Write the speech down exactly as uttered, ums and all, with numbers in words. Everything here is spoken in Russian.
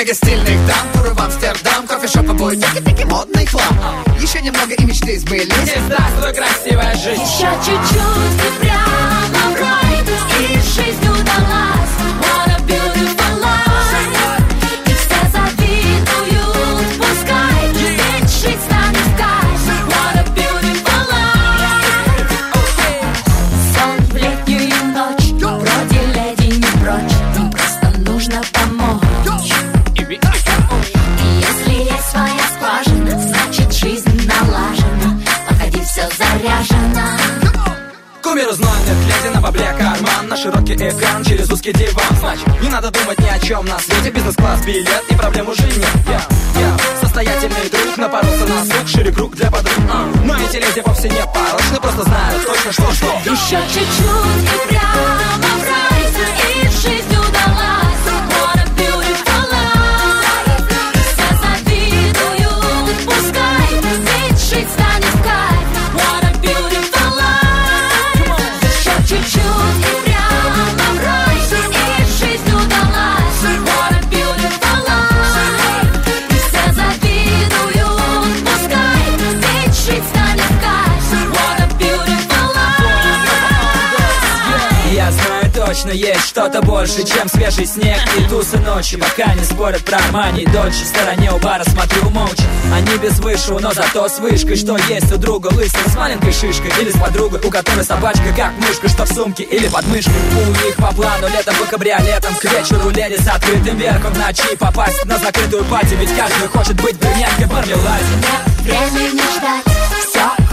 мега стильных дам, туры в Амстердам, кофешоп, обои, таки-таки модный хлам. Еще немного и мечты сбылись. И здравствуй, красивая жизнь. Еще чуть-чуть и прямо в рай, и жизнь удалась. What a beautiful life. И все завидуют, пускай, ведь жить станет в кайф. What a beautiful life. Сон в летнюю ночь, вроде леди не прочь, им просто нужно помочь. И если есть своя скважина, значит жизнь налажена. Подходи, все заряжено. Кумир знает, леди на бабле карман, на широкий экран через узкий диван. Значит, не надо думать ни о чем на свете, бизнес-класс, билет и проблем уже нет. Я, я состоятельный друг, напоролся на слух, шире круг для подруг. uh. Но эти леди вовсе не порочны, просто знают точно что-что. Еще чуть-чуть и прямо в рай, и жизнь удалась. What a beautiful life. Все завидуют, пускай, ведь жить станет в кайф. What a beautiful life. Еще чуть-чуть и прямо в рай, и жизнь удалась. What a beautiful life. Все завидуют, пускай, ведь жить станет в кайф. What a beautiful life. Я знаю точно, есть что-то больше, чем свежий снег и тусы ночи. Пока не спорят про Армани и Дольче, в стороне у бара смотрю молча. Они без вышел, но зато с вышкой. Что есть у друга лысый с маленькой шишкой, или с подругой, у которой собачка как мышка, что в сумке или под мышкой. У них по плану летом по кабриолетам, к вечеру леди с открытым верхом, в ночи попасть на закрытую пати, ведь каждый хочет быть брюнеткой в мармеладе. Нет времени ждать, все